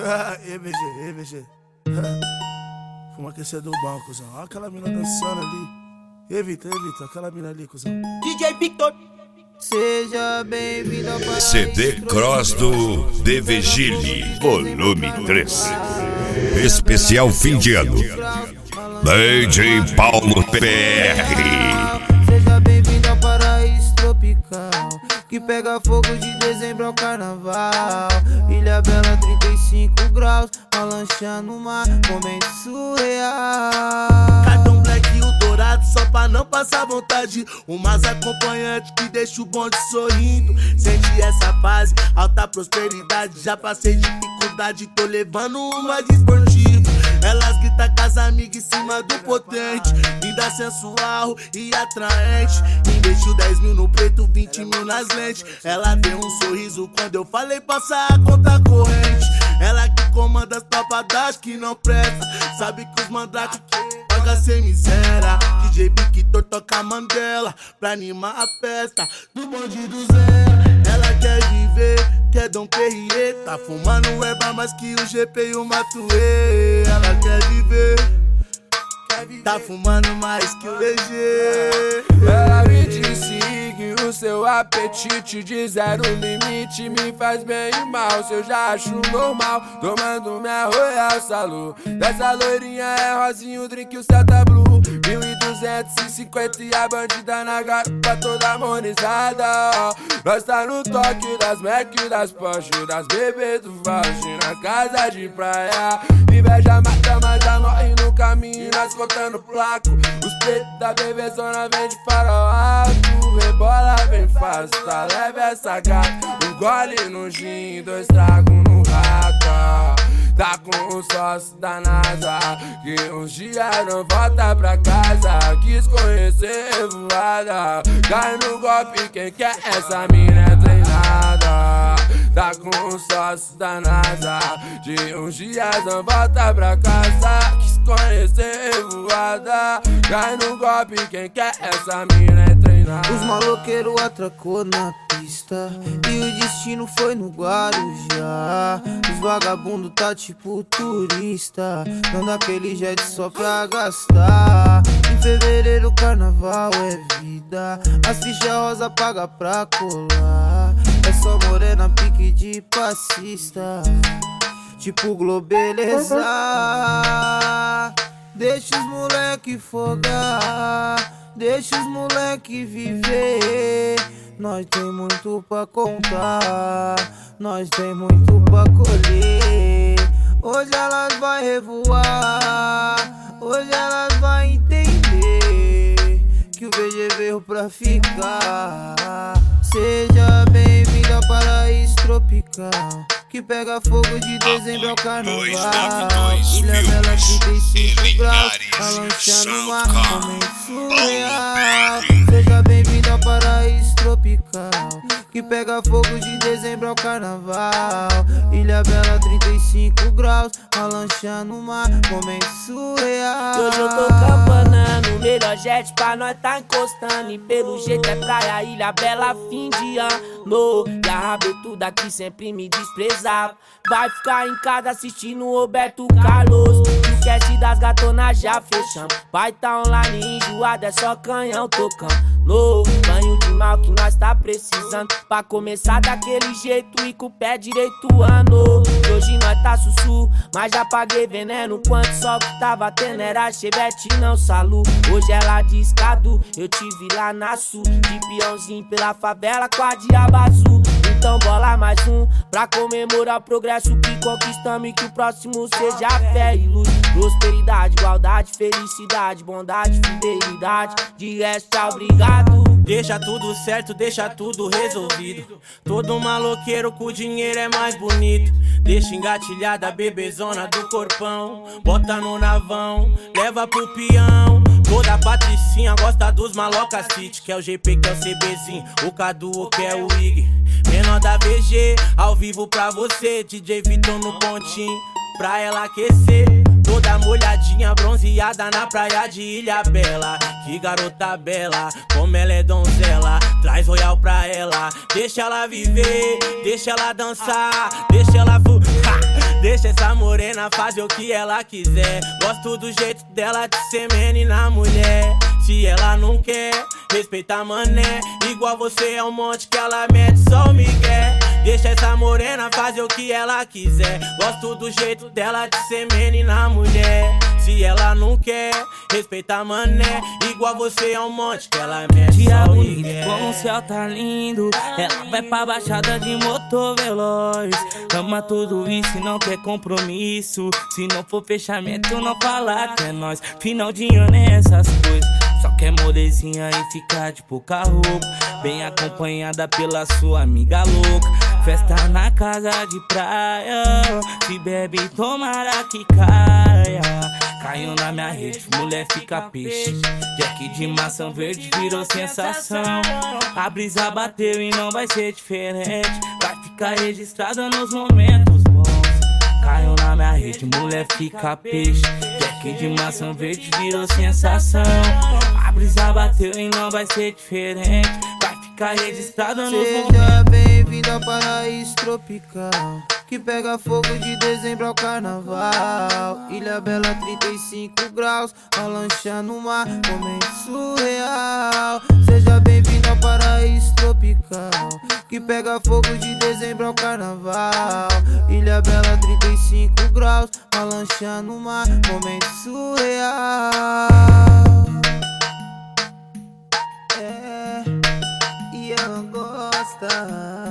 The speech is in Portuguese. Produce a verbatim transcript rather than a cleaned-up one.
E V G, E V G. Fuma aquecedor bom, cuzão. Olha aquela mina dançando ali. Evita, evita, aquela mina ali, cuzão. D J Victor. Seja bem-vindo ao Paraíso. C D Cross do D V Gili, volume três. Especial fim de ano. D J Paulo P R. Seja bem-vindo ao Paraíso Tropical, que pega fogo de dezembro ao carnaval. Ilha Bela, trinta e cinco graus, uma lancha no mar, momento surreal. Cartão black e o dourado só pra não passar vontade. Umas acompanhantes que deixa o bonde sorrindo. Sente essa fase, alta prosperidade. Já passei dificuldade, tô levando uma de esportivo. Elas gritam com as amigas em cima do potente. Linda, sensual e atraente. Investiu dez mil no preto, vinte mil nas lentes. Ela deu um sorriso quando eu falei passar a conta corrente. Ela que comanda as tropas das que não presta. Sabe que os mandrake paga sem miséria. D J Victor toca Mandela pra animar a festa do bonde do Zé. Ela quer viver, quer Dom Perrier. Tá fumando erva mais que o G P e o Matuê. Ela quer viver, tá fumando mais que o L G. Ela me disse que o seu apetite de zero limite me faz bem e mal. Se eu já acho normal, tomando minha Royal Salu. Dessa loirinha é rosinho, drink o Celta Blue. Mil e duzentos e cinquenta e a bandida na garapa toda harmonizada. Nós tá no toque das Mac, das Porsche, das bebês do Fauci na casa de praia. Inveja mata, mas já morre no caminho. Nós contando placo, os pretos da bebezona vem de farol alto. Rebola bem fácil, tá leve essa gata. Um gole no gin, dois tragos no raca. Tá com o sócio da NASA, que uns dias não volta pra casa. Quis conhecer voada, cai no golpe quem quer, essa mina é treinada. Tá com o sócio da NASA, de uns dias não volta pra casa. Quis conhecer voada, cai no golpe quem quer, essa mina é treinada. Os maloqueiros atracou na pista e o destino foi no Guarujá. Os vagabundos tá tipo turista, dando aquele jet só pra gastar. Em fevereiro carnaval é vida, as fichas rosa paga pra colar. É só morena pique de passista, tipo Globeleza. Deixa os moleque folgar, deixa os moleque viver. Nós tem muito pra contar, nós tem muito pra colher. Hoje elas vai revoar, hoje elas vai entender que o V G veio pra ficar. Seja bem-vindo ao Paraíso Tropical, que pega fogo de dezembro ao carnaval. Ilha Bela, trinta e cinco graus, a lancha no mar, momento surreal. Seja bem-vindo ao Paraíso Tropical, que pega fogo de dezembro ao carnaval. Ilha Bela, trinta e cinco graus, a lancha no mar, momento surreal. Hoje eu tô campanando, melhor jet pra nós tá encostando. E pelo jeito é praia, Ilha Bela, fim de ano. E a rabetuda que sempre me desprezava vai ficar em casa assistindo o Roberto Carlos. O cast das gatonas já fechamos, vai tá online enjoado, é só canhão tocando. No banho de mal que nós tá precisando, pra começar daquele jeito e com o pé direito ano. Hoje nós tá sussu, mas já paguei veneno. Quanto sol que tava tendo era chevette não salu. Hoje ela de escado, eu te vi lá na sul, de peãozinho pela favela com a diaba azul. Então bola mais um, pra comemorar o progresso que conquistamos. E que o próximo seja fé e luz, prosperidade, igualdade, felicidade, bondade, fidelidade. De resto, obrigado. Deixa tudo certo, deixa tudo resolvido. Todo maloqueiro com dinheiro é mais bonito. Deixa engatilhada a bebezona do corpão, bota no navão, leva pro peão. Toda patricinha gosta dos maloca city, que é o G P, que é o CBzinho, o Cadu, que é o Ig. Menor da V G, ao vivo pra você, D J Victor no pontinho, pra ela aquecer. Toda molhadinha, bronzeada na praia de Ilha Bela. Que garota bela, como ela é donzela. Traz Royal pra ela, deixa ela viver, deixa ela dançar, deixa ela fu... Deixa Deixa essa morena fazer o que ela quiser. Gosto do jeito dela de ser menina mulher. Se ela não quer, respeita mané. Igual você é um monte que ela mete só o migué. Deixa essa morena fazer o que ela quiser. Gosto do jeito dela de ser menina mulher. Se ela não quer, respeita mané. Igual você é um monte que ela mete Dia só o bonito, migué. como o céu tá lindo. Ela vai pra baixada de motor veloz. Ama tudo isso e não quer compromisso. Se não for fechamento, não fala que é nós. Final de ano é essas coisas. Só quer molezinha e ficar de pouca roupa. Bem acompanhada pela sua amiga louca. Festa na casa de praia. Se bebe, tomara que caia. Caiu na minha rede, mulher fica peixe. Jack de maçã verde virou sensação. A brisa bateu e não vai ser diferente. Vai ficar registrada nos momentos bons. Caiu na minha rede, mulher fica peixe. Jack de maçã verde virou sensação. A brisa bateu e não vai ser diferente. Vai ficar registrada nos momentos. Seja bem-vindo ao paraíso tropical, que pega fogo de dezembro ao carnaval. Ilha Bela, trinta e cinco graus, a lancha no mar, momento surreal. Seja bem-vindo ao paraíso tropical, que pega fogo de dezembro ao carnaval. Ilha Bela, trinta e cinco graus, a lancha no mar, momento surreal. É, e ela gosta.